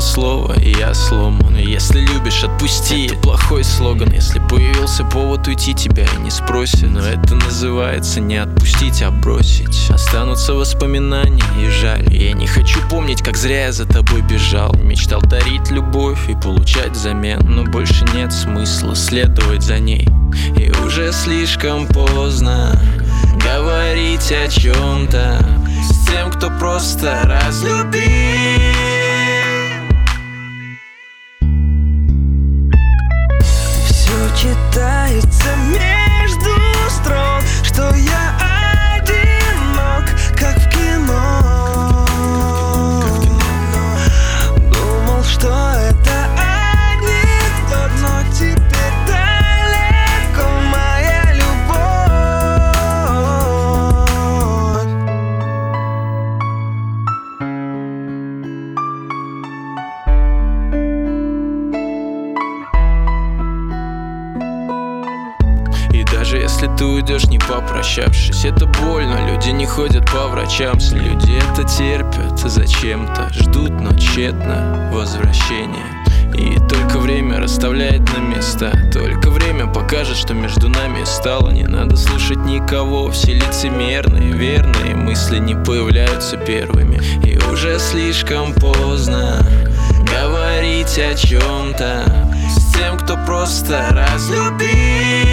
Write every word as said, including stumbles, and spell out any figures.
одно слово, и я сломан. Если любишь, отпусти. Это плохой слоган. Если появился повод уйти, тебя и не спросят. Но это называется не отпустить, а бросить. Останутся воспоминания и жаль. Я не хочу помнить, как зря я за тобой бежал. Мечтал дарить любовь и получать взамен, но больше нет смысла следовать за ней. И уже слишком поздно говорить о чем-то с тем, кто просто разлюбил. Все читается между строк, что я одинок, как в кино. Думал, что это анекдот, но теперь далеко моя И даже если ты уйдешь, не попрощавшись, это больно, люди не ходят по врачам. Люди это терпят зачем-то, ждут, но тщетно возвращения. И только время расставляет на места. Только время покажет, что между нами стало. Не надо слушать никого, все лицемерные, верные мысли не появляются первыми. И уже слишком поздно говорить о чем-то с тем, кто просто разлюбил.